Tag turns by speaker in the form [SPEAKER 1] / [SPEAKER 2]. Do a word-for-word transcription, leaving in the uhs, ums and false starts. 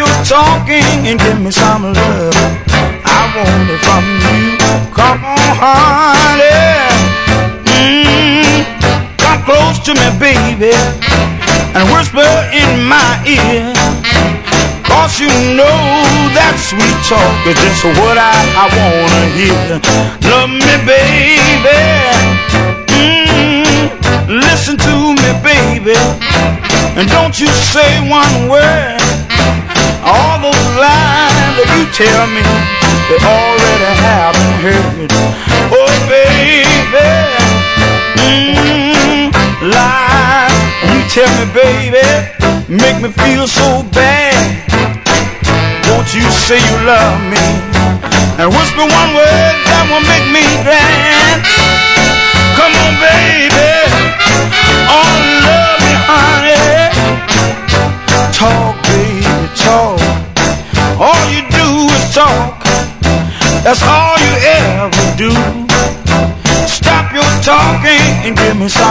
[SPEAKER 1] your talking and give me some love. I want it from you. Come on, honey. Mm, come close to me, baby, and whisper in my ear. Cause you know that sweet talk is just what I, I wanna hear. Love me, baby. Mm, listen to me, baby. And don't you say one word. All those lies that you tell me, they already have been heard. Oh, baby. Mm, lies you tell me, baby, make me feel so bad. Won't you say you love me and whisper one word that will make me glad? Come on, baby. Oh, love me, honey. Talk, baby, talk. All you do is talk. That's all you ever do. Stop your talking and give me some